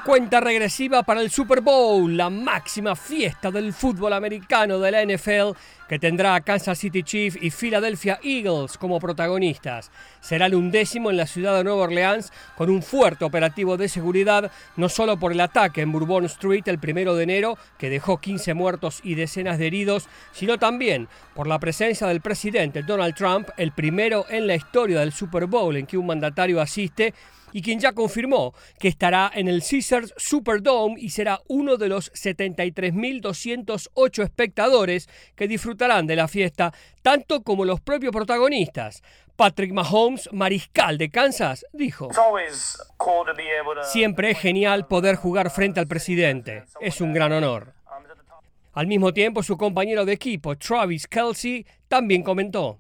Cuenta regresiva para el Super Bowl, la máxima fiesta del fútbol americano de la NFL, que tendrá a Kansas City Chiefs y Philadelphia Eagles como protagonistas. Será el 11º en la ciudad de Nueva Orleans, con un fuerte operativo de seguridad, no solo por el ataque en Bourbon Street el 1 de enero, que dejó 15 muertos y decenas de heridos, sino también por la presencia del presidente Donald Trump, el primero en la historia del Super Bowl en que un mandatario asiste, y quien ya confirmó que estará en el Caesars Superdome y será uno de los 73.208 espectadores que disfrutarán de la fiesta, tanto como los propios protagonistas. Patrick Mahomes, mariscal de Kansas, dijo: "Siempre es genial poder jugar frente al presidente. Es un gran honor". Al mismo tiempo, su compañero de equipo, Travis Kelce, también comentó: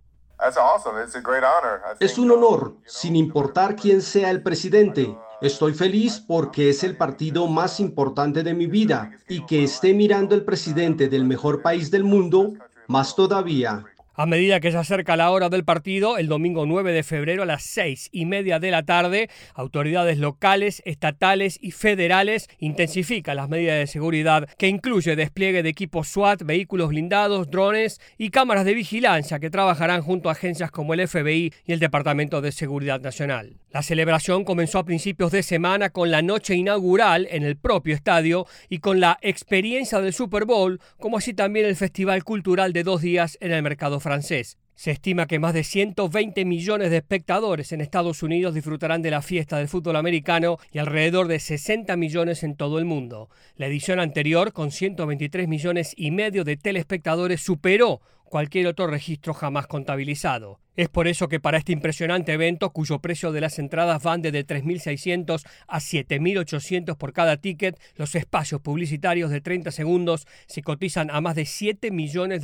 "Es un honor, sin importar quién sea el presidente. Estoy feliz porque es el partido más importante de mi vida y que esté mirando el presidente del mejor país del mundo, más todavía". A medida que se acerca la hora del partido, el domingo 9 de febrero a las 6:30 de la tarde, autoridades locales, estatales y federales intensifican las medidas de seguridad, que incluye despliegue de equipos SWAT, vehículos blindados, drones y cámaras de vigilancia que trabajarán junto a agencias como el FBI y el Departamento de Seguridad Nacional. La celebración comenzó a principios de semana con la noche inaugural en el propio estadio y con la experiencia del Super Bowl, como así también el festival cultural de 2 días en el mercado francés. Se estima que más de 120 millones de espectadores en Estados Unidos disfrutarán de la fiesta del fútbol americano y alrededor de 60 millones en todo el mundo. La edición anterior, con 123 millones y medio de telespectadores, superó cualquier otro registro jamás contabilizado. Es por eso que para este impresionante evento, cuyo precio de las entradas van de 3.600 a 7.800 por cada ticket, los espacios publicitarios de 30 segundos se cotizan a más de $7 millones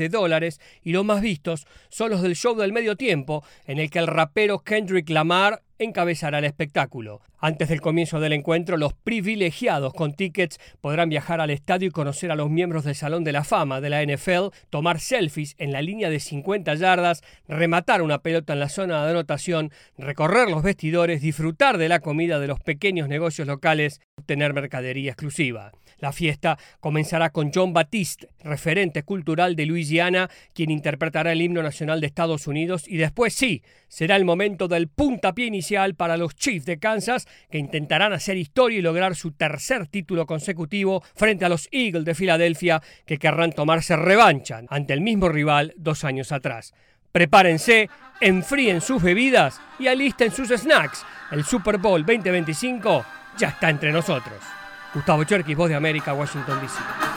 y los más vistos son los del show del medio tiempo, en el que el rapero Kendrick Lamar encabezará el espectáculo. Antes del comienzo del encuentro, los privilegiados con tickets podrán viajar al estadio y conocer a los miembros del Salón de la Fama de la NFL, tomar selfies en la línea de 50 yardas, rematar una pelota en la zona de anotación, recorrer los vestidores, disfrutar de la comida de los pequeños negocios locales y obtener mercadería exclusiva. La fiesta comenzará con Jon Batiste, referente cultural de Luisiana, quien interpretará el himno nacional de Estados Unidos, y después sí, será el momento del puntapié inicial para los Chiefs de Kansas, que intentarán hacer historia y lograr su tercer título consecutivo frente a los Eagles de Filadelfia, que querrán tomarse revancha ante el mismo rival 2 años atrás. Prepárense, enfríen sus bebidas y alisten sus snacks. El Super Bowl 2025 ya está entre nosotros. Gustavo Cherkis, Voz de América, Washington, D.C.